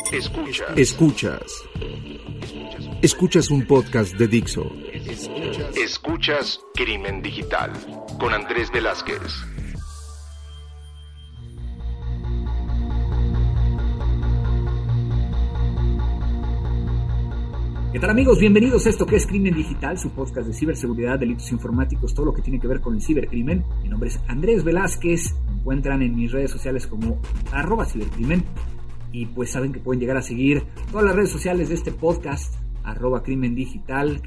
Escuchas un podcast de Dixo. Escuchas Crimen Digital con Andrés Velázquez. ¿Qué tal, amigos? Bienvenidos a esto que es Crimen Digital, su podcast de ciberseguridad, delitos informáticos, todo lo que tiene que ver con el cibercrimen. Mi nombre es Andrés Velázquez, me encuentran en mis redes sociales como @cibercrimen y pues saben que pueden llegar a seguir todas las redes sociales de este podcast, @crimen digital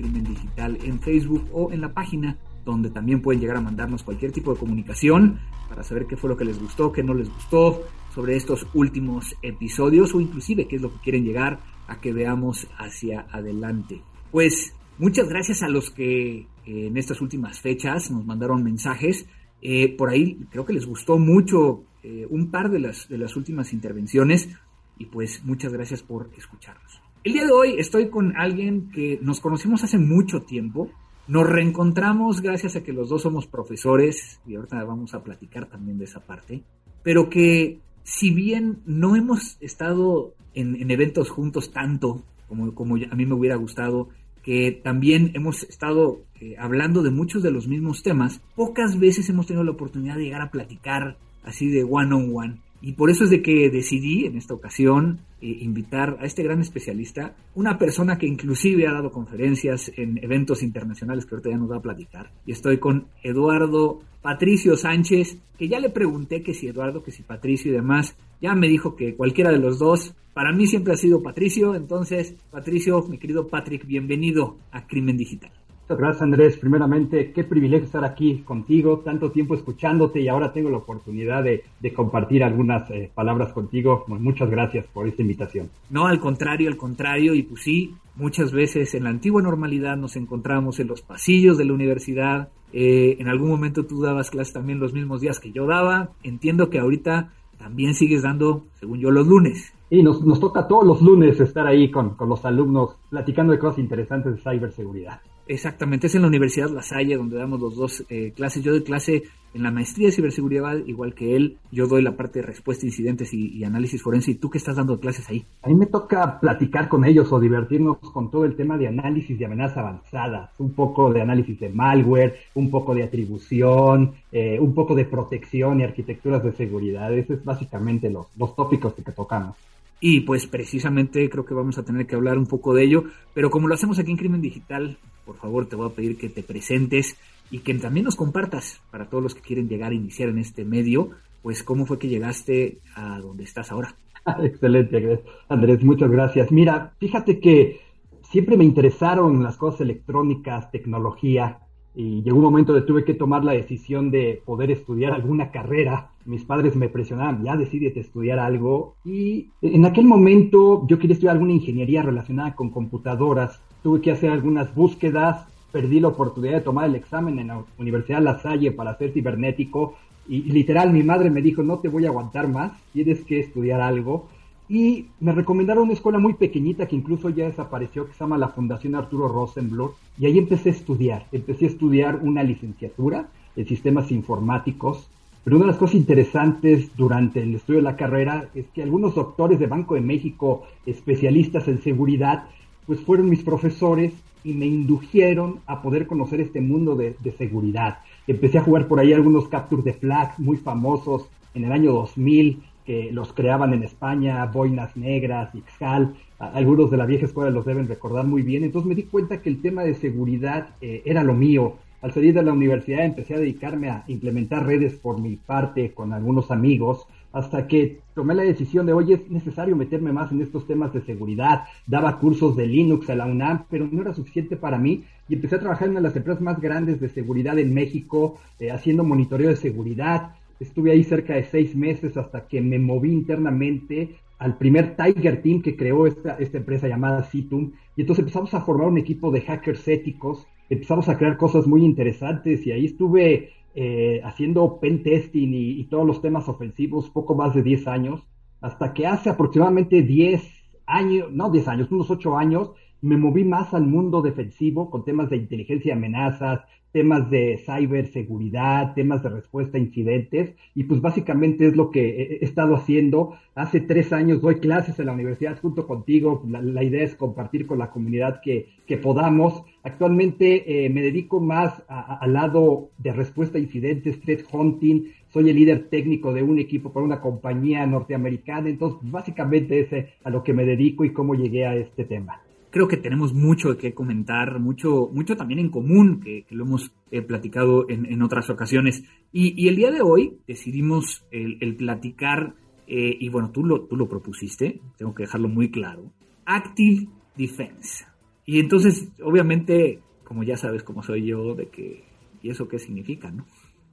en Facebook o en la página, donde también pueden llegar a mandarnos cualquier tipo de comunicación para saber qué fue lo que les gustó, qué no les gustó sobre estos últimos episodios o inclusive qué es lo que quieren llegar a que veamos hacia adelante. Pues muchas gracias a los que en estas últimas fechas nos mandaron mensajes. Por ahí creo que les gustó mucho un par de las últimas intervenciones y pues muchas gracias por escucharnos. El día de hoy estoy con alguien que nos conocimos hace mucho tiempo. Nos reencontramos gracias a que los dos somos profesores y ahorita vamos a platicar también de esa parte, pero que si bien no hemos estado en eventos juntos tanto como a mí me hubiera gustado, que también hemos estado hablando de muchos de los mismos temas, pocas veces hemos tenido la oportunidad de llegar a platicar así de one on one. Y por eso es de que decidí en esta ocasión invitar a este gran especialista, una persona que inclusive ha dado conferencias en eventos internacionales que ahorita ya nos va a platicar. Y estoy con Eduardo Patricio Sánchez, que ya le pregunté que si Eduardo, que si Patricio y demás. Ya me dijo que cualquiera de los dos. Para mí siempre ha sido Patricio. Entonces, Patricio, mi querido Patrick, bienvenido a Crimen Digital. Muchas gracias, Andrés. Primeramente, qué privilegio estar aquí contigo, tanto tiempo escuchándote y ahora tengo la oportunidad de compartir algunas palabras contigo. Muchas gracias por esta invitación. No, al contrario, y pues sí, muchas veces en la antigua normalidad nos encontramos en los pasillos de la universidad. En algún momento tú dabas clases también los mismos días que yo daba. Entiendo que ahorita también sigues dando, según yo, los lunes. Y nos toca todos los lunes estar ahí con los alumnos platicando de cosas interesantes de ciberseguridad. Exactamente, es en la Universidad La Salle donde damos los dos clases. Yo doy clase en la maestría de ciberseguridad, igual que él. Yo doy la parte de respuesta a incidentes y análisis forense. ¿Y tú qué estás dando clases ahí? A mí me toca platicar con ellos o divertirnos con todo el tema de análisis de amenazas avanzadas. Un poco de análisis de malware, un poco de atribución, un poco de protección y arquitecturas de seguridad. Esos es básicamente los tópicos que tocamos. Y pues precisamente creo que vamos a tener que hablar un poco de ello, pero como lo hacemos aquí en Crimen Digital, por favor te voy a pedir que te presentes y que también nos compartas para todos los que quieren llegar a iniciar en este medio, pues cómo fue que llegaste a donde estás ahora. Excelente, Andrés, muchas gracias. Mira, fíjate que siempre me interesaron las cosas electrónicas, tecnología, y llegó un momento donde tuve que tomar la decisión de poder estudiar alguna carrera. Mis padres me presionaban, ya decídete estudiar algo, y en aquel momento yo quería estudiar alguna ingeniería relacionada con computadoras. Tuve que hacer algunas búsquedas, perdí la oportunidad de tomar el examen en la Universidad La Salle para ser cibernético, y literal mi madre me dijo, no te voy a aguantar más, tienes que estudiar algo. Y me recomendaron una escuela muy pequeñita que incluso ya desapareció, que se llama la Fundación Arturo Rosenbluth, y ahí empecé a estudiar una licenciatura en sistemas informáticos. Pero una de las cosas interesantes durante el estudio de la carrera es que algunos doctores de Banco de México, especialistas en seguridad, pues fueron mis profesores y me indujeron a poder conocer este mundo de seguridad. Empecé a jugar por ahí algunos capture the flag muy famosos en el año 2000, que los creaban en España, Boinas Negras, Ixcal, algunos de la vieja escuela los deben recordar muy bien. Entonces me di cuenta que el tema de seguridad era lo mío. Al salir de la universidad empecé a dedicarme a implementar redes por mi parte con algunos amigos, hasta que tomé la decisión de, oye, es necesario meterme más en estos temas de seguridad. Daba cursos de Linux a la UNAM, pero no era suficiente para mí, y empecé a trabajar en una de las empresas más grandes de seguridad en México, haciendo monitoreo de seguridad. Estuve ahí cerca de 6 meses hasta que me moví internamente al primer Tiger Team que creó esta empresa llamada Citum, y entonces empezamos a formar un equipo de hackers éticos, empezamos a crear cosas muy interesantes, y ahí estuve haciendo pen testing y todos los temas ofensivos poco más de 10 años, hasta que hace aproximadamente 10 años, no 10 años, unos 8 años, me moví más al mundo defensivo con temas de inteligencia y amenazas, temas de ciberseguridad, temas de respuesta a incidentes, y pues básicamente es lo que he estado haciendo. Hace 3 años doy clases en la universidad junto contigo. La idea es compartir con la comunidad que podamos. Actualmente me dedico más al lado de respuesta a incidentes, threat hunting. Soy el líder técnico de un equipo para una compañía norteamericana. Entonces, básicamente es a lo que me dedico y cómo llegué a este tema. Creo que tenemos mucho que comentar, mucho también en común, que lo hemos platicado en otras ocasiones. Y el día de hoy decidimos el platicar, y bueno, tú lo propusiste, tengo que dejarlo muy claro, Active Defense. Y entonces, obviamente, como ya sabes cómo soy yo, ¿y eso qué significa, no?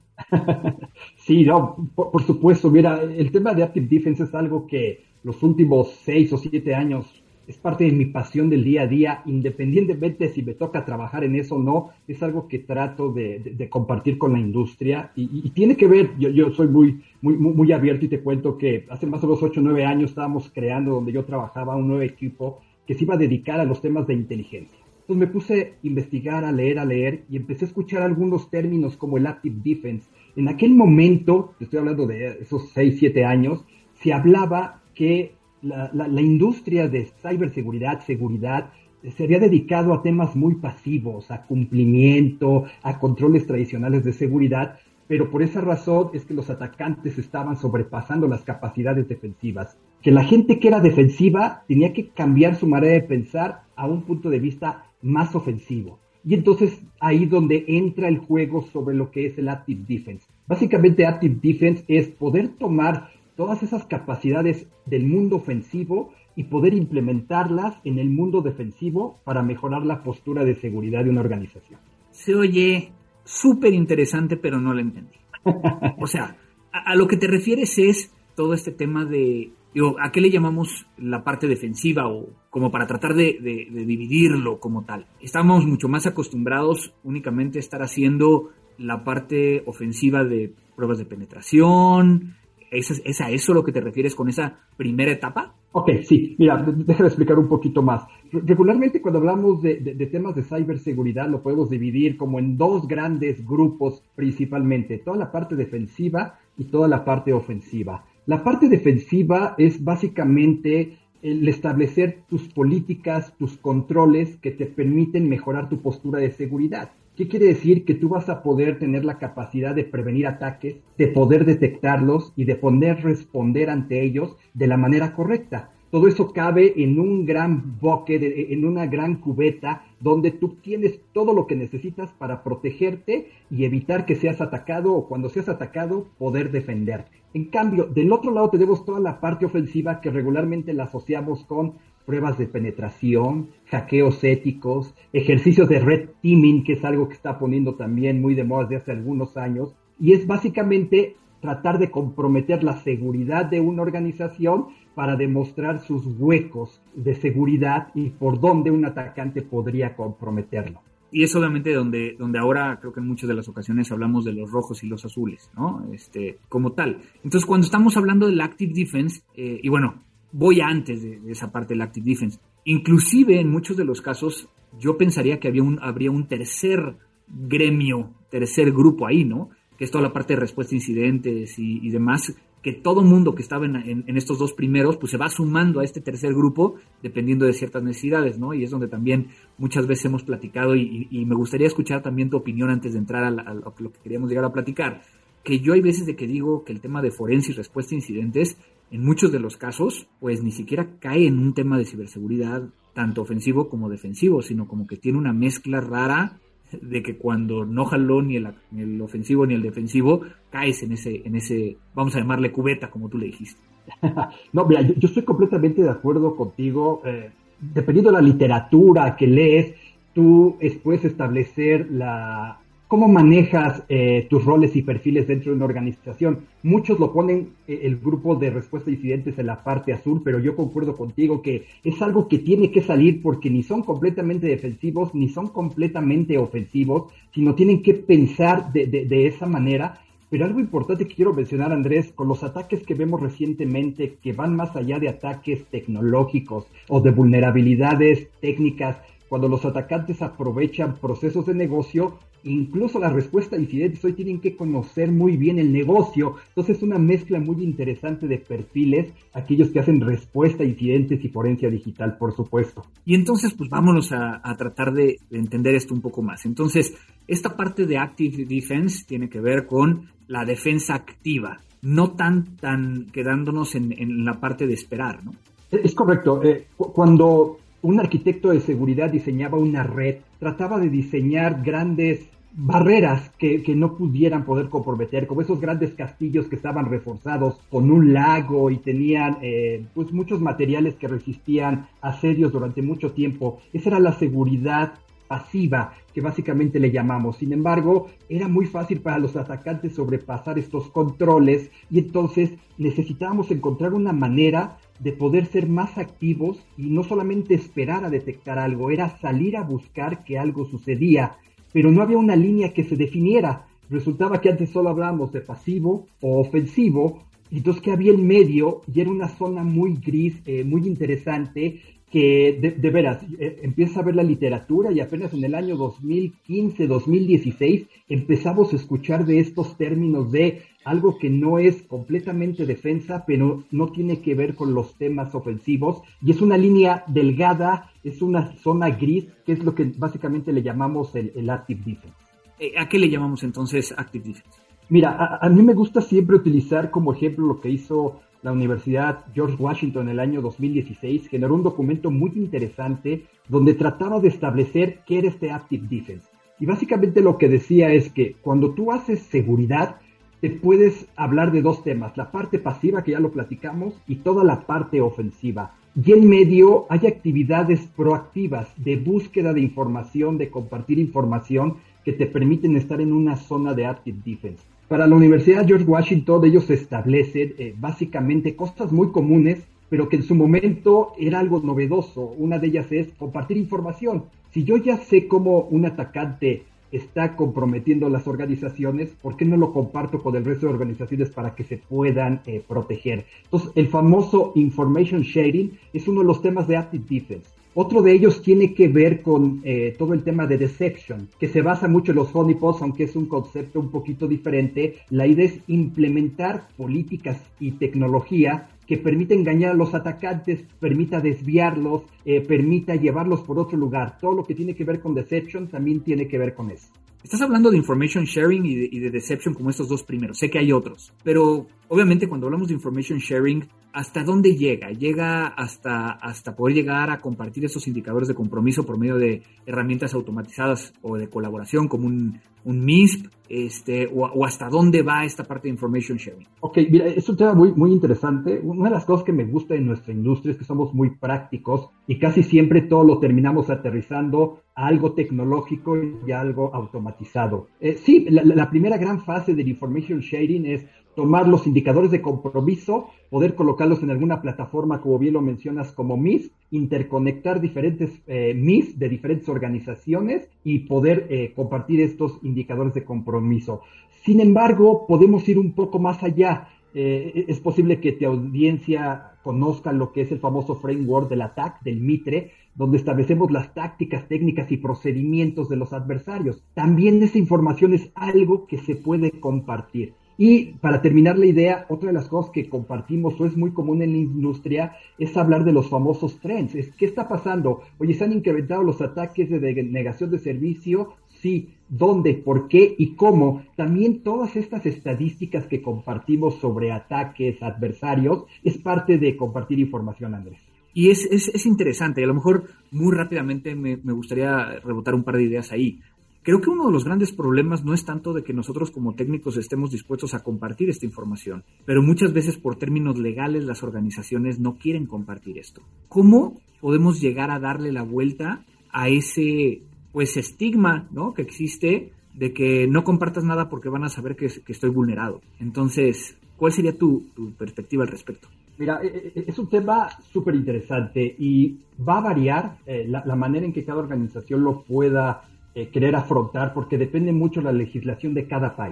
Sí, no, por supuesto. Mira, el tema de Active Defense es algo que los últimos 6 o 7 años es parte de mi pasión del día a día, independientemente si me toca trabajar en eso o no. Es algo que trato de compartir con la industria y tiene que ver. Yo soy muy abierto y te cuento que hace más o menos 8 o 9 años estábamos creando, donde yo trabajaba, un nuevo equipo que se iba a dedicar a los temas de inteligencia. Entonces me puse a investigar, a leer y empecé a escuchar algunos términos como el Active Defense. En aquel momento, te estoy hablando de esos 6, 7 años, se hablaba que la industria de ciberseguridad, seguridad, se había dedicado a temas muy pasivos, a cumplimiento, a controles tradicionales de seguridad, pero por esa razón es que los atacantes estaban sobrepasando las capacidades defensivas. Que la gente que era defensiva tenía que cambiar su manera de pensar a un punto de vista más ofensivo. Y entonces ahí donde entra el juego sobre lo que es el Active Defense. Básicamente Active Defense es poder tomar todas esas capacidades del mundo ofensivo y poder implementarlas en el mundo defensivo para mejorar la postura de seguridad de una organización. Se oye súper interesante, pero no lo entendí. O sea, a lo que te refieres es todo este tema de, ¿a qué le llamamos la parte defensiva? O como para tratar de dividirlo como tal. Estamos mucho más acostumbrados únicamente a estar haciendo la parte ofensiva de pruebas de penetración. ¿Es a eso lo que te refieres con esa primera etapa? Ok, sí. Mira, déjame explicar un poquito más. Regularmente cuando hablamos de temas de ciberseguridad lo podemos dividir como en 2 grandes grupos principalmente. Toda la parte defensiva y toda la parte ofensiva. La parte defensiva es básicamente el establecer tus políticas, tus controles que te permiten mejorar tu postura de seguridad. ¿Qué quiere decir? Que tú vas a poder tener la capacidad de prevenir ataques, de poder detectarlos y de poder responder ante ellos de la manera correcta. Todo eso cabe en un gran bucket, en una gran cubeta, donde tú tienes todo lo que necesitas para protegerte y evitar que seas atacado, o cuando seas atacado, poder defenderte. En cambio, del otro lado tenemos toda la parte ofensiva que regularmente la asociamos con pruebas de penetración, hackeos éticos, ejercicios de red teaming, que es algo que está poniendo también muy de moda desde hace algunos años, y es básicamente tratar de comprometer la seguridad de una organización para demostrar sus huecos de seguridad y por dónde un atacante podría comprometerlo. Y es obviamente donde ahora creo que en muchas de las ocasiones hablamos de los rojos y los azules, ¿no? Como tal. Entonces, cuando estamos hablando del Active Defense, y bueno, voy antes de esa parte del Active Defense. Inclusive, en muchos de los casos, yo pensaría que habría un tercer gremio, tercer grupo ahí, ¿no? Que es toda la parte de respuesta a incidentes y demás, que todo mundo que estaba en estos 2 primeros, pues se va sumando a este tercer grupo dependiendo de ciertas necesidades, ¿no? Y es donde también muchas veces hemos platicado y me gustaría escuchar también tu opinión antes de entrar a lo que queríamos llegar a platicar. Que yo hay veces de que digo que el tema de forense y respuesta a incidentes, en muchos de los casos, pues ni siquiera cae en un tema de ciberseguridad tanto ofensivo como defensivo, sino como que tiene una mezcla rara de que cuando no jaló ni el ofensivo ni el defensivo, caes en ese, vamos a llamarle cubeta, como tú le dijiste. No, mira, yo estoy completamente de acuerdo contigo. Dependiendo de la literatura que lees, tú puedes establecer cómo manejas tus roles y perfiles dentro de una organización. Muchos lo ponen el grupo de respuesta a incidentes en la parte azul, pero yo concuerdo contigo que es algo que tiene que salir porque ni son completamente defensivos, ni son completamente ofensivos, sino tienen que pensar de esa manera. Pero algo importante que quiero mencionar, Andrés, con los ataques que vemos recientemente, que van más allá de ataques tecnológicos o de vulnerabilidades técnicas, cuando los atacantes aprovechan procesos de negocio, incluso la respuesta a incidentes hoy tienen que conocer muy bien el negocio. Entonces es una mezcla muy interesante de perfiles, aquellos que hacen respuesta a incidentes y forencia digital, por supuesto. Y entonces, pues vámonos a tratar de entender esto un poco más. Entonces, esta parte de Active Defense tiene que ver con la defensa activa, no tan quedándonos en la parte de esperar, ¿no? Es correcto. Cuando un arquitecto de seguridad diseñaba una red, trataba de diseñar grandes barreras que no pudieran poder comprometer, como esos grandes castillos que estaban reforzados con un lago y tenían pues muchos materiales que resistían asedios durante mucho tiempo. Esa era la seguridad pasiva que básicamente le llamamos. Sin embargo, era muy fácil para los atacantes sobrepasar estos controles y entonces necesitábamos encontrar una manera de poder ser más activos y no solamente esperar a detectar algo, era salir a buscar que algo sucedía, pero no había una línea que se definiera. Resultaba que antes solo hablábamos de pasivo o ofensivo, y entonces que había el medio y era una zona muy gris, muy interesante, que de veras, empieza a ver la literatura y apenas en el año 2015, 2016 empezamos a escuchar de estos términos de algo que no es completamente defensa, pero no tiene que ver con los temas ofensivos, y es una línea delgada, es una zona gris, que es lo que básicamente le llamamos el Active Defense. ¿A qué le llamamos entonces Active Defense? Mira, a mí me gusta siempre utilizar como ejemplo lo que hizo la Universidad George Washington en el año 2016, generó un documento muy interesante donde trataba de establecer qué era este Active Defense. Y básicamente lo que decía es que cuando tú haces seguridad, te puedes hablar de dos temas, la parte pasiva, que ya lo platicamos, y toda la parte ofensiva. Y en medio hay actividades proactivas de búsqueda de información, de compartir información, que te permiten estar en una zona de Active Defense. Para la Universidad George Washington, ellos establecen básicamente cosas muy comunes, pero que en su momento era algo novedoso. Una de ellas es compartir información. Si yo ya sé cómo un atacante está comprometiendo las organizaciones, ¿por qué no lo comparto con el resto de organizaciones para que se puedan proteger? Entonces, el famoso information sharing es uno de los temas de Active Defense. Otro de ellos tiene que ver con todo el tema de deception, que se basa mucho en los honeypots, aunque es un concepto un poquito diferente. La idea es implementar políticas y tecnología que permita engañar a los atacantes, permita desviarlos, permita llevarlos por otro lugar. Todo lo que tiene que ver con deception también tiene que ver con eso. Estás hablando de information sharing y de deception como estos dos primeros. Sé que hay otros, pero obviamente cuando hablamos de information sharing, ¿hasta dónde llega? Llega hasta poder llegar a compartir esos indicadores de compromiso por medio de herramientas automatizadas o de colaboración como un MISP, o hasta dónde va esta parte de information sharing. Ok, mira, es un tema muy, muy interesante. Una de las cosas que me gusta en nuestra industria es que somos muy prácticos y casi siempre todo lo terminamos aterrizando a algo tecnológico y a algo automatizado. Sí, la primera gran fase del information sharing es tomar los indicadores de compromiso, poder colocarlos en alguna plataforma, como bien lo mencionas, como MIS, interconectar diferentes MIS de diferentes organizaciones y poder compartir estos indicadores de compromiso. Sin embargo, podemos ir un poco más allá. Es posible que tu audiencia conozca lo que es el famoso framework del ATT&CK, del MITRE, donde establecemos las tácticas, técnicas y procedimientos de los adversarios. También esa información es algo que se puede compartir. Y para terminar la idea, otra de las cosas que compartimos o es muy común en la industria es hablar de los famosos trends. ¿Qué está pasando? Oye, ¿se han incrementado los ataques de denegación de servicio? Sí. ¿Dónde? ¿Por qué? ¿Y cómo? También todas estas estadísticas que compartimos sobre ataques adversarios es parte de compartir información, Andrés. Y es interesante. A lo mejor muy rápidamente me gustaría rebotar un par de ideas ahí. Creo que uno de los grandes problemas no es tanto de que nosotros como técnicos estemos dispuestos a compartir esta información, pero muchas veces por términos legales las organizaciones no quieren compartir esto. ¿Cómo podemos llegar a darle la vuelta a ese estigma, ¿no?, que existe de que no compartas nada porque van a saber que estoy vulnerado? Entonces, ¿cuál sería tu perspectiva al respecto? Mira, es un tema súper interesante y va a variar la manera en que cada organización lo pueda querer afrontar, porque depende mucho de la legislación de cada país.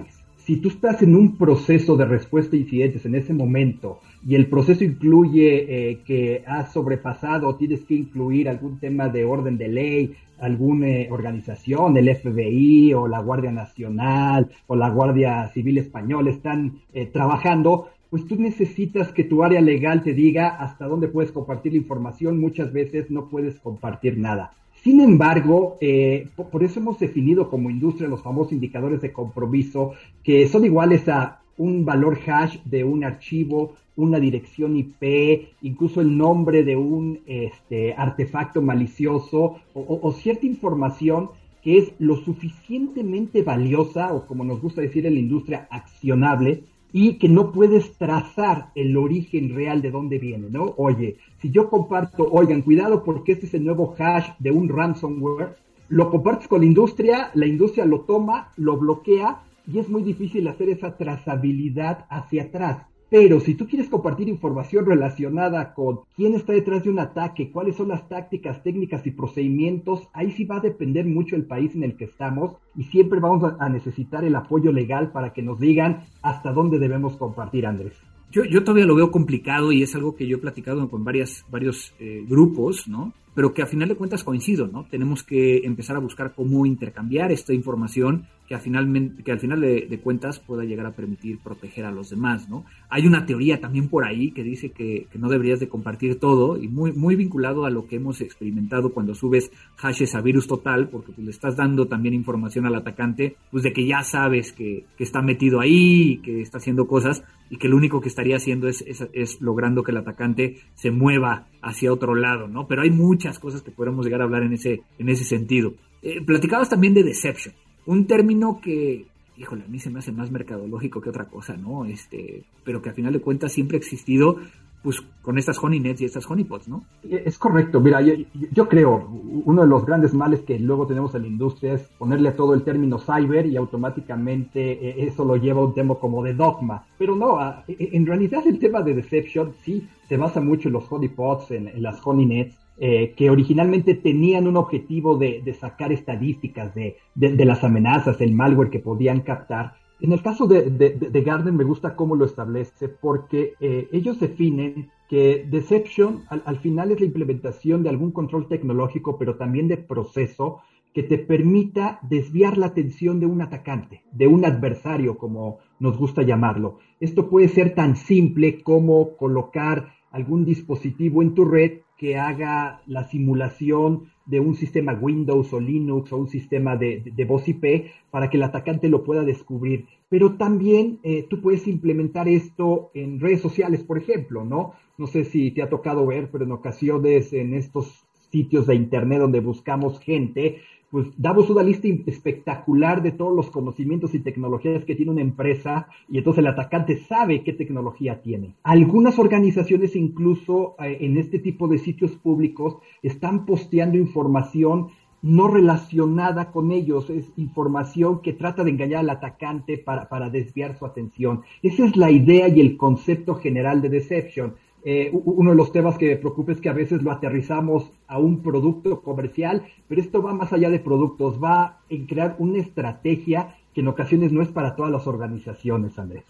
si tú estás en un proceso de respuesta a incidentes en ese momento y el proceso incluye que has sobrepasado o tienes que incluir algún tema de orden de ley, alguna organización, el FBI o la Guardia Nacional o la Guardia Civil Española están trabajando, pues tú necesitas que tu área legal te diga hasta dónde puedes compartir la información. Muchas veces no puedes compartir nada. Sin embargo, por eso hemos definido como industria los famosos indicadores de compromiso, que son iguales a un valor hash de un archivo, una dirección IP, incluso el nombre de un artefacto malicioso o cierta información que es lo suficientemente valiosa, o como nos gusta decir en la industria, accionable, y que no puedes trazar el origen real de dónde viene, ¿no? Oye, si yo comparto, oigan, cuidado porque este es el nuevo hash de un ransomware, lo compartes con la industria lo toma, lo bloquea, y es muy difícil hacer esa trazabilidad hacia atrás. Pero si tú quieres compartir información relacionada con quién está detrás de un ataque, cuáles son las tácticas, técnicas y procedimientos, ahí sí va a depender mucho el país en el que estamos y siempre vamos a necesitar el apoyo legal para que nos digan hasta dónde debemos compartir, Andrés. Yo todavía lo veo complicado y es algo que yo he platicado con varios grupos, ¿no? Pero que a final de cuentas coincido, ¿no? Tenemos que empezar a buscar cómo intercambiar esta información que al final de cuentas pueda llegar a permitir proteger a los demás, ¿no? Hay una teoría también por ahí que dice que no deberías de compartir todo y muy vinculado a lo que hemos experimentado cuando subes hashes a virus total, porque pues le estás dando también información al atacante, pues de que ya sabes que está metido ahí y que está haciendo cosas y que lo único que estaría haciendo es logrando que el atacante se mueva hacia otro lado, ¿no? Pero hay muchas cosas que podemos llegar a hablar en ese sentido. Platicabas también de deception, un término que, híjole, a mí se me hace más mercadológico que otra cosa, ¿no? Pero que a final de cuentas siempre ha existido, pues con estas honeypots y estas honeypots, ¿no? Es correcto. Mira, yo creo, uno de los grandes males que luego tenemos en la industria es ponerle a todo el término cyber y automáticamente eso lo lleva a un tema como de dogma. Pero no, en realidad el tema de deception sí se basa mucho en los honeypots, en las honeypots, que originalmente tenían un objetivo de sacar estadísticas de las amenazas, el malware que podían captar. En el caso de Gartner me gusta cómo lo establece, porque ellos definen que deception al final es la implementación de algún control tecnológico, pero también de proceso que te permita desviar la atención de un atacante, de un adversario, como nos gusta llamarlo. Esto puede ser tan simple como colocar algún dispositivo en tu red que haga la simulación de un sistema Windows o Linux o un sistema de voz IP para que el atacante lo pueda descubrir. Pero también tú puedes implementar esto en redes sociales, por ejemplo, ¿no? No sé si te ha tocado ver, pero en ocasiones en estos sitios de internet donde buscamos gente, pues damos una lista espectacular de todos los conocimientos y tecnologías que tiene una empresa y entonces el atacante sabe qué tecnología tiene. Algunas organizaciones incluso en este tipo de sitios públicos están posteando información no relacionada con ellos, es información que trata de engañar al atacante para desviar su atención. Esa es la idea y el concepto general de deception. Uno de los temas que me preocupa es que a veces lo aterrizamos a un producto comercial, pero esto va más allá de productos, va en crear una estrategia que en ocasiones no es para todas las organizaciones, Andrés.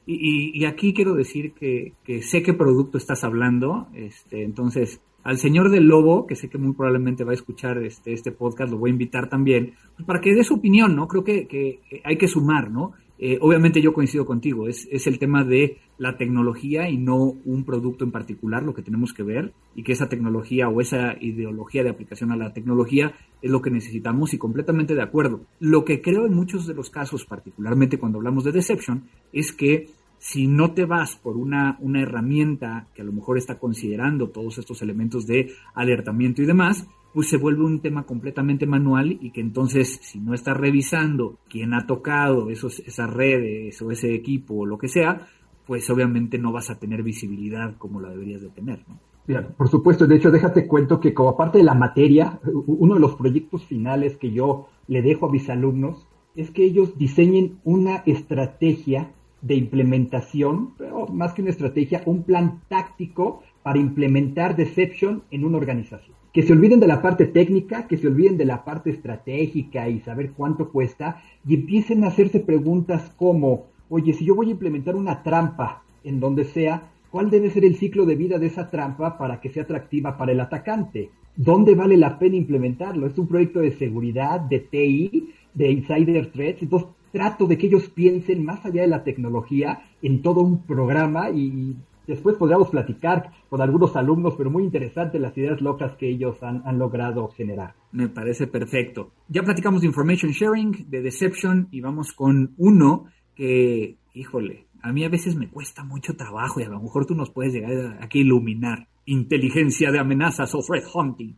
Y aquí quiero decir que sé qué producto estás hablando, entonces al señor del lobo, que sé que muy probablemente va a escuchar este podcast, lo voy a invitar también, pues para que dé su opinión, ¿no? Creo que hay que sumar, ¿no? Obviamente yo coincido contigo, es el tema de la tecnología y no un producto en particular lo que tenemos que ver, y que esa tecnología o esa ideología de aplicación a la tecnología es lo que necesitamos, y completamente de acuerdo. Lo que creo en muchos de los casos, particularmente cuando hablamos de deception, es que si no te vas por una herramienta que a lo mejor está considerando todos estos elementos de alertamiento y demás, pues se vuelve un tema completamente manual, y que entonces si no estás revisando quién ha tocado esas redes o ese equipo o lo que sea, pues obviamente no vas a tener visibilidad como la deberías de tener, ¿no? Mira, por supuesto, de hecho déjate cuento que como parte de la materia, uno de los proyectos finales que yo le dejo a mis alumnos es que ellos diseñen una estrategia de implementación, pero más que una estrategia, un plan táctico para implementar deception en una organización. que se olviden de la parte técnica, que se olviden de la parte estratégica y saber cuánto cuesta, y empiecen a hacerse preguntas como, oye, si yo voy a implementar una trampa en donde sea, ¿cuál debe ser el ciclo de vida de esa trampa para que sea atractiva para el atacante? ¿Dónde vale la pena implementarlo? Es un proyecto de seguridad, de TI, de insider threats. Entonces trato de que ellos piensen más allá de la tecnología en todo un programa y después podríamos platicar con algunos alumnos, pero muy interesante las ideas locas que ellos han logrado generar. Me parece perfecto. Ya platicamos de information sharing, de deception, y vamos con uno que, híjole, a mí a veces me cuesta mucho trabajo y a lo mejor tú nos puedes llegar aquí a iluminar. Inteligencia de amenazas o threat hunting.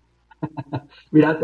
Mira,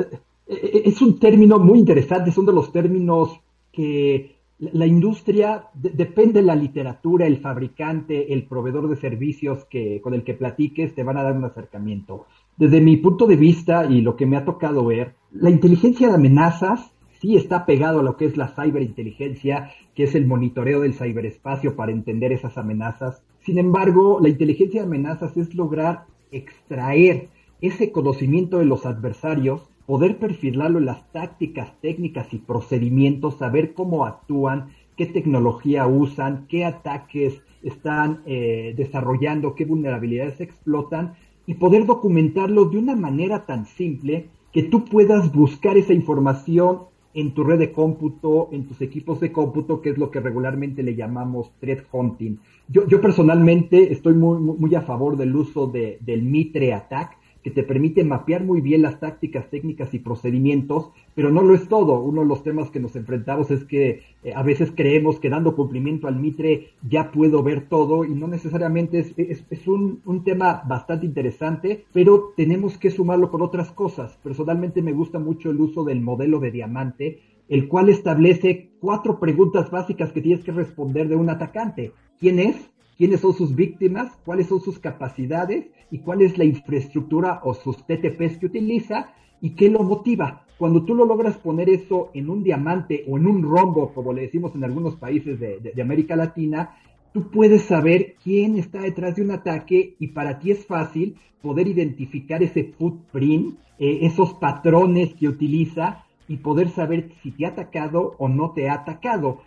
es un término muy interesante, son de los términos que la industria, depende de la literatura, el fabricante, el proveedor de servicios con el que platiques, te van a dar un acercamiento. Desde mi punto de vista y lo que me ha tocado ver, la inteligencia de amenazas sí está pegado a lo que es la ciberinteligencia, que es el monitoreo del ciberespacio para entender esas amenazas. Sin embargo, la inteligencia de amenazas es lograr extraer ese conocimiento de los adversarios, poder perfilarlo en las tácticas, técnicas y procedimientos, saber cómo actúan, qué tecnología usan, qué ataques están desarrollando, qué vulnerabilidades explotan, y poder documentarlo de una manera tan simple que tú puedas buscar esa información en tu red de cómputo, en tus equipos de cómputo, que es lo que regularmente le llamamos threat hunting. Yo personalmente estoy muy a favor del uso del Mitre Attack, que te permite mapear muy bien las tácticas, técnicas y procedimientos, pero no lo es todo. Uno de los temas que nos enfrentamos es que a veces creemos que dando cumplimiento al Mitre ya puedo ver todo, y no necesariamente es un tema bastante interesante, pero tenemos que sumarlo con otras cosas. Personalmente me gusta mucho el uso del modelo de diamante, el cual establece 4 preguntas básicas que tienes que responder de un atacante. ¿Quién es? ¿Quiénes son sus víctimas? ¿Cuáles son sus capacidades? ¿Y cuál es la infraestructura o sus TTPs que utiliza? ¿Y qué lo motiva? Cuando tú lo logras poner eso en un diamante o en un rombo, como le decimos en algunos países de América Latina, tú puedes saber quién está detrás de un ataque, y para ti es fácil poder identificar ese footprint, esos patrones que utiliza, y poder saber si te ha atacado o no te ha atacado.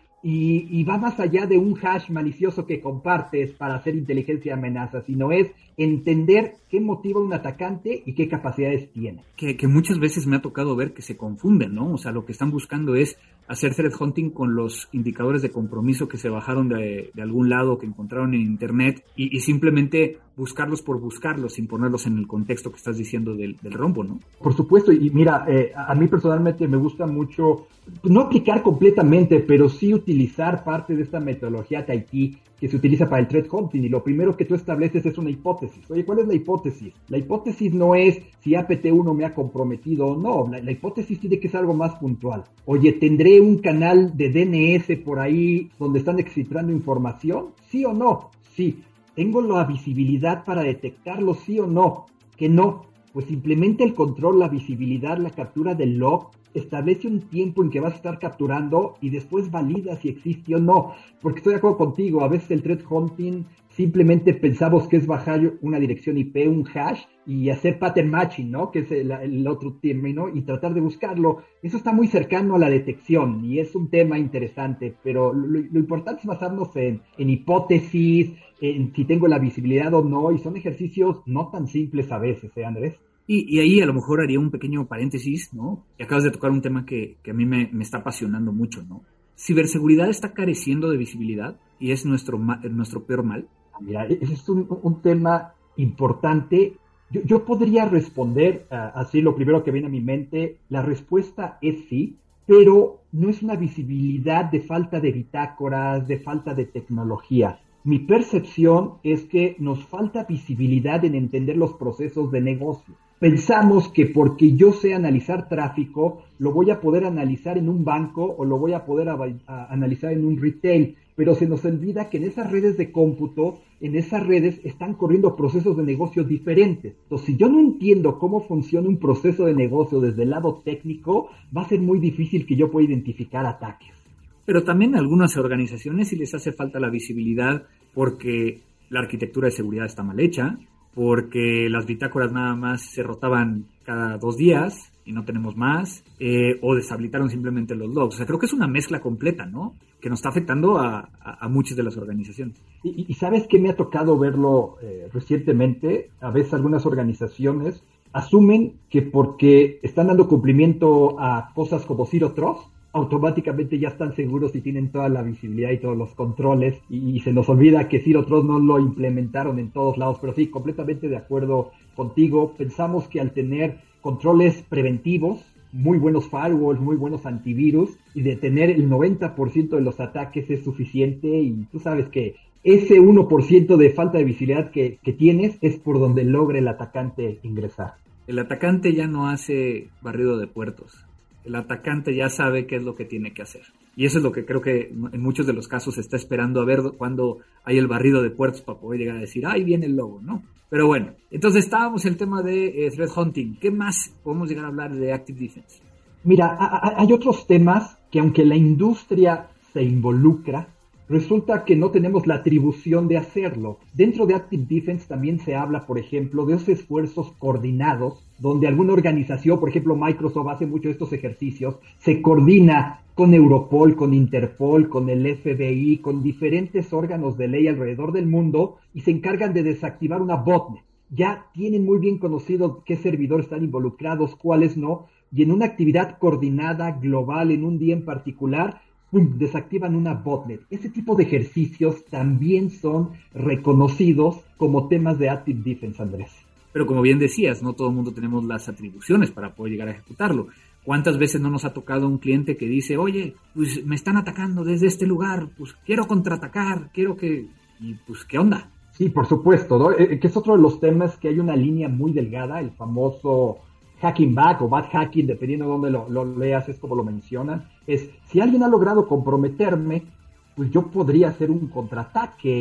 Y va más allá de un hash malicioso que compartes para hacer inteligencia de amenaza, sino es entender qué motiva a un atacante y qué capacidades tiene. Que muchas veces me ha tocado ver que se confunden, ¿no? O sea, lo que están buscando es hacer threat hunting con los indicadores de compromiso que se bajaron de algún lado, que encontraron en internet, y simplemente buscarlos por buscarlos, sin ponerlos en el contexto que estás diciendo del rombo, ¿no? Por supuesto, y mira, a mí personalmente me gusta mucho, no aplicar completamente, pero sí utilizar parte de esta metodología TAITI que se utiliza para el threat hunting, y lo primero que tú estableces es una hipótesis. Oye, ¿cuál es la hipótesis? La hipótesis no es si APT1 me ha comprometido o no, la hipótesis tiene que ser algo más puntual. Oye, ¿tendré un canal de DNS por ahí donde están exfiltrando información? ¿Sí o no? Sí. ¿Tengo la visibilidad para detectarlo? ¿Sí o no? Que no. Pues simplemente el control, la visibilidad, la captura del log, establece un tiempo en que vas a estar capturando y después valida si existe o no. Porque estoy de acuerdo contigo, a veces el threat hunting simplemente pensamos que es bajar una dirección IP, un hash, y hacer pattern matching, ¿no? Que es el otro término, y tratar de buscarlo. Eso está muy cercano a la detección y es un tema interesante, pero lo importante es basarnos en hipótesis, en si tengo la visibilidad o no, y son ejercicios no tan simples a veces, Andrés? Y ahí a lo mejor haría un pequeño paréntesis, ¿no? Y acabas de tocar un tema que a mí me está apasionando mucho, ¿no? Ciberseguridad está careciendo de visibilidad y es nuestro peor mal. Mira, es un tema importante. Yo podría responder así, lo primero que viene a mi mente, la respuesta es sí, pero no es una visibilidad de falta de bitácoras, de falta de tecnología. Mi percepción es que nos falta visibilidad en entender los procesos de negocio. Pensamos que porque yo sé analizar tráfico, lo voy a poder analizar en un banco o lo voy a poder analizar en un retail, pero se nos olvida que en esas redes de cómputo, en esas redes están corriendo procesos de negocio diferentes. Entonces, si yo no entiendo cómo funciona un proceso de negocio desde el lado técnico, va a ser muy difícil que yo pueda identificar ataques. Pero también a algunas organizaciones sí les hace falta la visibilidad porque la arquitectura de seguridad está mal hecha, porque las bitácoras nada más se rotaban cada 2 días y no tenemos más, o deshabilitaron simplemente los logs. O sea, creo que es una mezcla completa, ¿no? Que nos está afectando a muchas de las organizaciones. Y ¿sabes qué me ha tocado verlo recientemente? A veces algunas organizaciones asumen que porque están dando cumplimiento a cosas como Zero Trust, automáticamente ya están seguros y tienen toda la visibilidad y todos los controles, y se nos olvida que Zero Trust no lo implementaron en todos lados. Pero sí, completamente de acuerdo contigo. Pensamos que al tener controles preventivos, muy buenos firewalls, muy buenos antivirus, y de tener el 90% de los ataques es suficiente, y tú sabes que ese 1% de falta de visibilidad que tienes es por donde logra el atacante ingresar. El atacante ya no hace barrido de puertos. El atacante ya sabe qué es lo que tiene que hacer. Y eso es lo que creo que en muchos de los casos se está esperando a ver cuando hay el barrido de puertos para poder llegar a decir, ahí viene el logo, ¿no? Pero bueno, entonces estábamos en el tema de threat hunting. ¿Qué más podemos llegar a hablar de Active Defense? Mira, hay otros temas que aunque la industria se involucra, resulta que no tenemos la atribución de hacerlo. Dentro de Active Defense también se habla, por ejemplo, de esos esfuerzos coordinados, donde alguna organización, por ejemplo Microsoft hace mucho de estos ejercicios, se coordina con Europol, con Interpol, con el FBI, con diferentes órganos de ley alrededor del mundo, y se encargan de desactivar una botnet. Ya tienen muy bien conocido qué servidores están involucrados, cuáles no, y en una actividad coordinada, global, en un día en particular, ¡pum!, desactivan una botnet. Ese tipo de ejercicios también son reconocidos como temas de Active Defense, Andrés. Pero como bien decías, no todo el mundo tenemos las atribuciones para poder llegar a ejecutarlo. ¿Cuántas veces no nos ha tocado un cliente que dice, oye, pues me están atacando desde este lugar, pues quiero contraatacar, quiero que... y pues, ¿qué onda? Sí, por supuesto, ¿no? Que es otro de los temas que hay una línea muy delgada, el famoso hacking back o bad hacking, dependiendo de dónde lo leas, es como lo mencionan. Es, si alguien ha logrado comprometerme, pues yo podría hacer un contraataque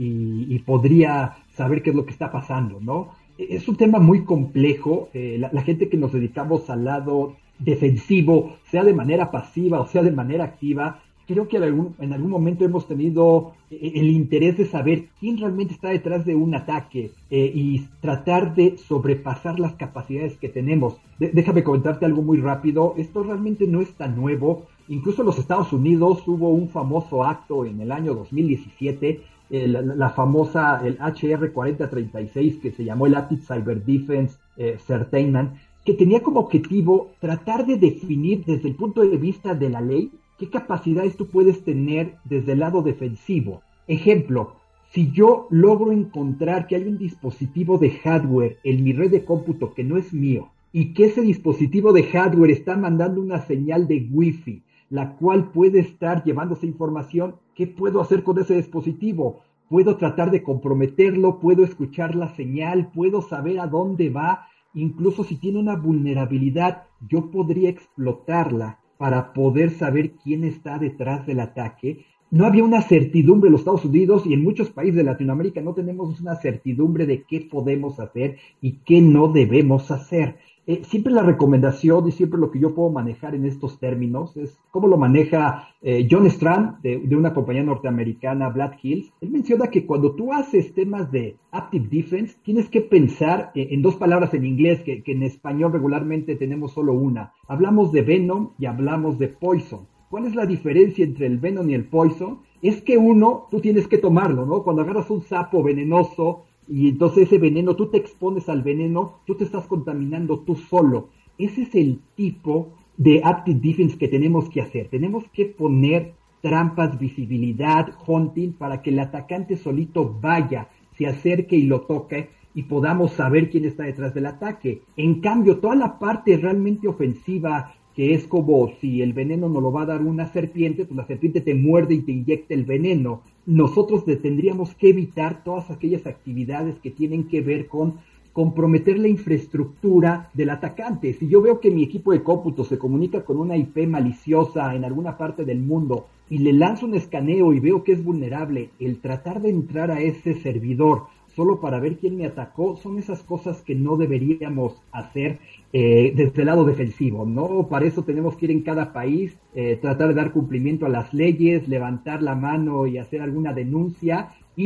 y podría saber qué es lo que está pasando, ¿no? Es un tema muy complejo. La gente que nos dedicamos al lado defensivo, sea de manera pasiva o sea de manera activa, creo que en algún momento hemos tenido el interés de saber quién realmente está detrás de un ataque y tratar de sobrepasar las capacidades que tenemos. Déjame comentarte algo muy rápido. Esto realmente no es tan nuevo. Incluso en los Estados Unidos hubo un famoso acto en el año 2017, la famosa, el HR 4036, que se llamó el Active Cyber Defense Certainment, que tenía como objetivo tratar de definir desde el punto de vista de la ley qué capacidades tú puedes tener desde el lado defensivo. Ejemplo, si yo logro encontrar que hay un dispositivo de hardware en mi red de cómputo que no es mío, y que ese dispositivo de hardware está mandando una señal de Wi-Fi, la cual puede estar llevándose información, ¿qué puedo hacer con ese dispositivo? Puedo tratar de comprometerlo, puedo escuchar la señal, puedo saber a dónde va, incluso si tiene una vulnerabilidad, yo podría explotarla para poder saber quién está detrás del ataque. No había una certidumbre en los Estados Unidos, y en muchos países de Latinoamérica no tenemos una certidumbre de qué podemos hacer y qué no debemos hacer. Siempre la recomendación y siempre lo que yo puedo manejar en estos términos es cómo lo maneja John Strand de una compañía norteamericana, Black Hills. Él menciona que cuando tú haces temas de Active Defense tienes que pensar en dos palabras en inglés que en español regularmente tenemos solo una. Hablamos de venom y hablamos de poison. ¿Cuál es la diferencia entre el venom y el poison? Es que uno, tú tienes que tomarlo, ¿no? Cuando agarras un sapo venenoso y entonces ese veneno, tú te expones al veneno, tú te estás contaminando tú solo. Ese es el tipo de Active Defense que tenemos que hacer. Tenemos que poner trampas, visibilidad, hunting, para que el atacante solito vaya, se acerque y lo toque y podamos saber quién está detrás del ataque. En cambio, toda la parte realmente ofensiva, que es como si el veneno nos lo va a dar una serpiente, pues la serpiente te muerde y te inyecta el veneno. Nosotros tendríamos que evitar todas aquellas actividades que tienen que ver con comprometer la infraestructura del atacante. Si yo veo que mi equipo de cómputo se comunica con una IP maliciosa en alguna parte del mundo y le lanzo un escaneo y veo que es vulnerable, el tratar de entrar a ese servidor solo para ver quién me atacó, son esas cosas que no deberíamos hacer desde el lado defensivo, ¿no? Para eso tenemos que ir en cada país, tratar de dar cumplimiento a las leyes, levantar la mano y hacer alguna denuncia y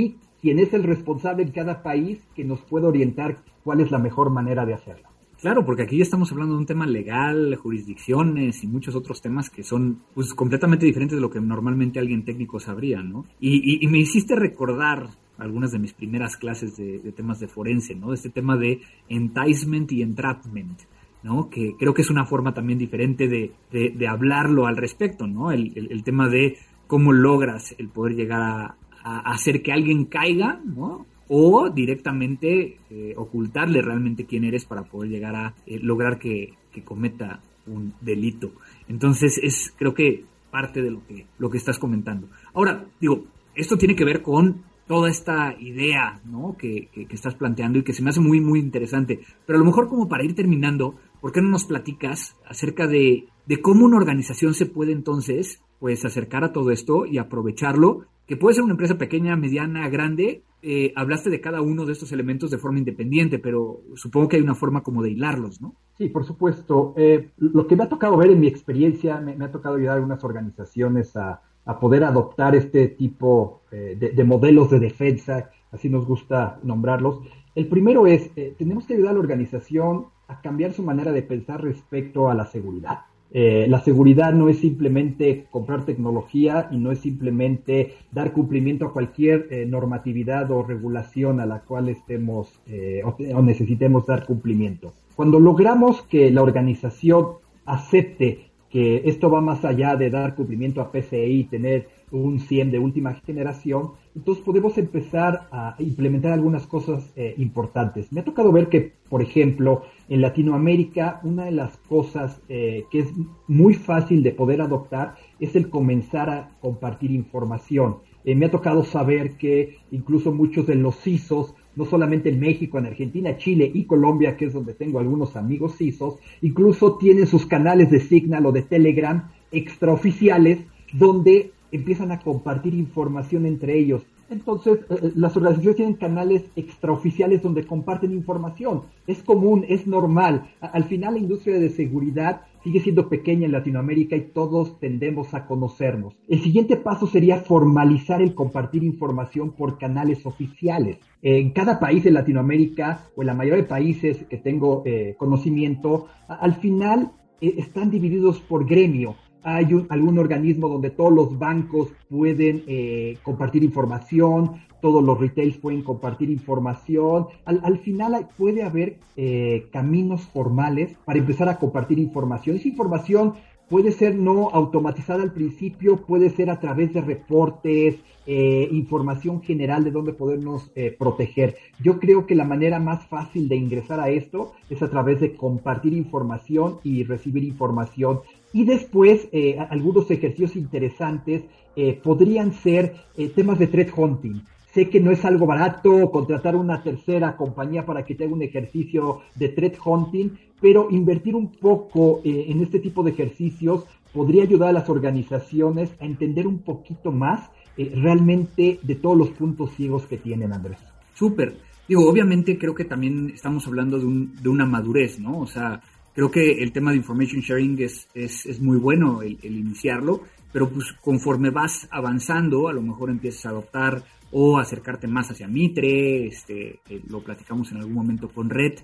quien es el responsable en cada país que nos puede orientar cuál es la mejor manera de hacerlo. Claro, porque aquí ya estamos hablando de un tema legal, jurisdicciones y muchos otros temas que son pues completamente diferentes de lo que normalmente alguien técnico sabría, ¿no? Y me hiciste recordar algunas de mis primeras clases de temas de forense, ¿no? Este tema de enticement y entrapment, ¿no? Que creo que es una forma también diferente de hablarlo al respecto, ¿no? El tema de cómo logras el poder llegar a hacer que alguien caiga, ¿no? O directamente ocultarle realmente quién eres para poder llegar a lograr que cometa un delito. Entonces creo que parte de lo que estás comentando. Ahora, digo, esto tiene que ver con toda esta idea, ¿no? que estás planteando y que se me hace muy, muy interesante. Pero a lo mejor como para ir terminando, ¿por qué no nos platicas acerca de cómo una organización se puede entonces pues acercar a todo esto y aprovecharlo? Que puede ser una empresa pequeña, mediana, grande. Hablaste de cada uno de estos elementos de forma independiente, pero supongo que hay una forma como de hilarlos, ¿no? Sí, por supuesto. Lo que me ha tocado ver en mi experiencia, me ha tocado ayudar a algunas organizaciones a poder adoptar este tipo de modelos de defensa, así nos gusta nombrarlos. El primero es, tenemos que ayudar a la organización a cambiar su manera de pensar respecto a la seguridad. La seguridad no es simplemente comprar tecnología y no es simplemente dar cumplimiento a cualquier normatividad o regulación a la cual estemos o necesitemos dar cumplimiento. Cuando logramos que la organización acepte que esto va más allá de dar cumplimiento a PCI y tener un CIEM de última generación, entonces podemos empezar a implementar algunas cosas importantes. Me ha tocado ver que, por ejemplo, en Latinoamérica, una de las cosas que es muy fácil de poder adoptar es el comenzar a compartir información. Me ha tocado saber que incluso muchos de los CISOs, no solamente en México, en Argentina, Chile y Colombia, que es donde tengo algunos amigos CISOs, incluso tienen sus canales de Signal o de Telegram extraoficiales donde empiezan a compartir información entre ellos. Entonces, las organizaciones tienen canales extraoficiales donde comparten información. Es común, es normal. Al final, la industria de seguridad sigue siendo pequeña en Latinoamérica y todos tendemos a conocernos. El siguiente paso sería formalizar el compartir información por canales oficiales. En cada país de Latinoamérica, o en la mayoría de países que tengo conocimiento, al final están divididos por gremio. Hay algún organismo donde todos los bancos pueden compartir información, todos los retails pueden compartir información. Al final puede haber caminos formales para empezar a compartir información. Esa información puede ser no automatizada al principio, puede ser a través de reportes, información general de dónde podernos proteger. Yo creo que la manera más fácil de ingresar a esto es a través de compartir información y recibir información. Y después, algunos ejercicios interesantes podrían ser temas de threat hunting. Sé que no es algo barato contratar una tercera compañía para que te haga un ejercicio de threat hunting, pero invertir un poco en este tipo de ejercicios podría ayudar a las organizaciones a entender un poquito más realmente de todos los puntos ciegos que tienen, Andrés. Súper. Digo, obviamente creo que también estamos hablando de una madurez, ¿no? O sea, creo que el tema de information sharing es muy bueno el iniciarlo, pero pues conforme vas avanzando, a lo mejor empiezas a adoptar o acercarte más hacia Mitre, lo platicamos en algún momento con Red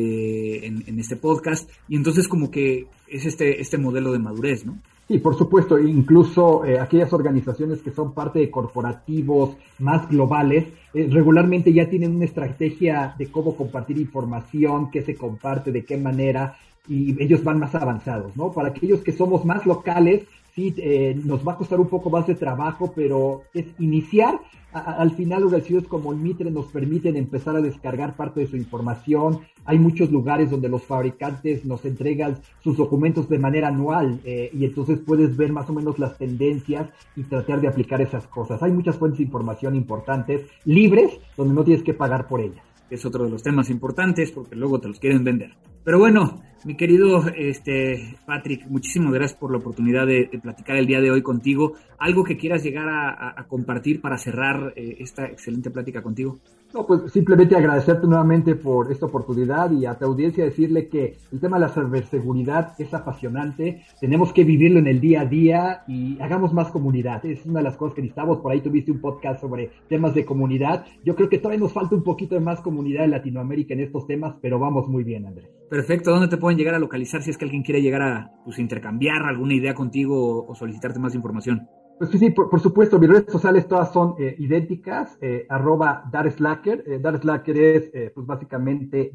en este podcast, y entonces como que es este modelo de madurez, ¿no? Sí, por supuesto, incluso aquellas organizaciones que son parte de corporativos más globales, regularmente ya tienen una estrategia de cómo compartir información, qué se comparte, de qué manera, y ellos van más avanzados, ¿no? Para aquellos que somos más locales, sí, nos va a costar un poco más de trabajo, pero es iniciar. Al final, organizaciones como el Mitre nos permiten empezar a descargar parte de su información. Hay muchos lugares donde los fabricantes nos entregan sus documentos de manera anual y entonces puedes ver más o menos las tendencias y tratar de aplicar esas cosas. Hay muchas fuentes de información importantes, libres, donde no tienes que pagar por ellas. Es otro de los temas importantes porque luego te los quieren vender. Pero bueno, mi querido Patrick, muchísimas gracias por la oportunidad de platicar el día de hoy contigo. ¿Algo que quieras llegar a compartir para cerrar esta excelente plática contigo? No, pues simplemente agradecerte nuevamente por esta oportunidad y a tu audiencia decirle que el tema de la ciberseguridad es apasionante, tenemos que vivirlo en el día a día y hagamos más comunidad. Es una de las cosas que necesitamos. Por ahí tuviste un podcast sobre temas de comunidad. Yo creo que todavía nos falta un poquito de más comunidad en Latinoamérica en estos temas, pero vamos muy bien, Andrés. Perfecto. ¿Dónde te pueden llegar a localizar si es que alguien quiere llegar a intercambiar alguna idea contigo o solicitarte más información? Pues sí, por supuesto, mis redes sociales todas son idénticas, @darslacker. Darslacker es pues básicamente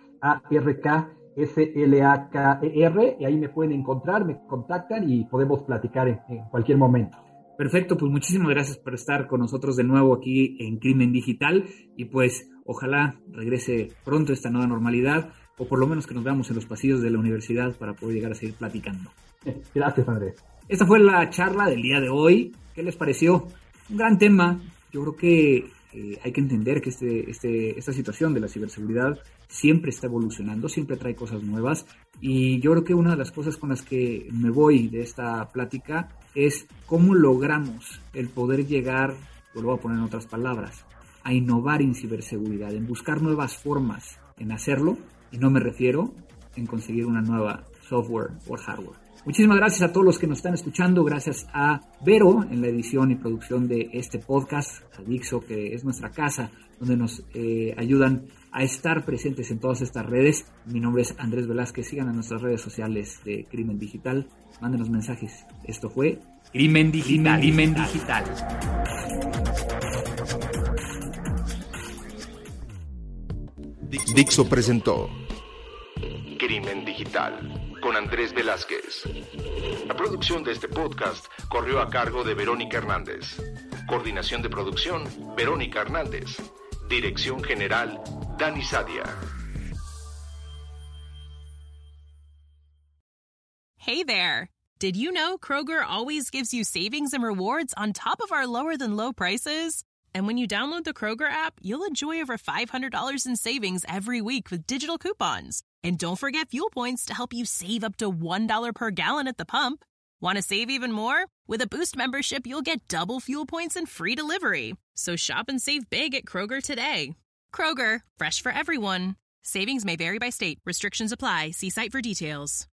DARKSLAKER, y ahí me pueden encontrar, me contactan y podemos platicar en cualquier momento. Perfecto, pues muchísimas gracias por estar con nosotros de nuevo aquí en Crimen Digital y pues ojalá regrese pronto esta nueva normalidad o por lo menos que nos veamos en los pasillos de la universidad para poder llegar a seguir platicando. Gracias, Andrés. Esta fue la charla del día de hoy. ¿Qué les pareció? Un gran tema. Yo creo que hay que entender que esta situación de la ciberseguridad siempre está evolucionando, siempre trae cosas nuevas. Y yo creo que una de las cosas con las que me voy de esta plática es cómo logramos el poder llegar, lo voy a poner en otras palabras, a innovar en ciberseguridad, en buscar nuevas formas en hacerlo. Y no me refiero en conseguir una nueva software o hardware. Muchísimas gracias a todos los que nos están escuchando, gracias a Vero en la edición y producción de este podcast, a Dixo, que es nuestra casa, donde nos ayudan a estar presentes en todas estas redes. Mi nombre es Andrés Velázquez, sigan a nuestras redes sociales de Crimen Digital, mándenos mensajes. Esto fue Crimen Digital. Crimen Digital. Dixo presentó Crimen Digital con Andrés Velázquez. La producción de este podcast corrió a cargo de Verónica Hernández. Coordinación de producción, Verónica Hernández. Dirección general, Dani Sadia. Hey there! Did you know Kroger always gives you savings and rewards on top of our lower-than-low prices? And when you download the Kroger app, you'll enjoy over $500 in savings every week with digital coupons. And don't forget fuel points to help you save up to $1 per gallon at the pump. Want to save even more? With a Boost membership, you'll get double fuel points and free delivery. So shop and save big at Kroger today. Kroger, fresh for everyone. Savings may vary by state. Restrictions apply. See site for details.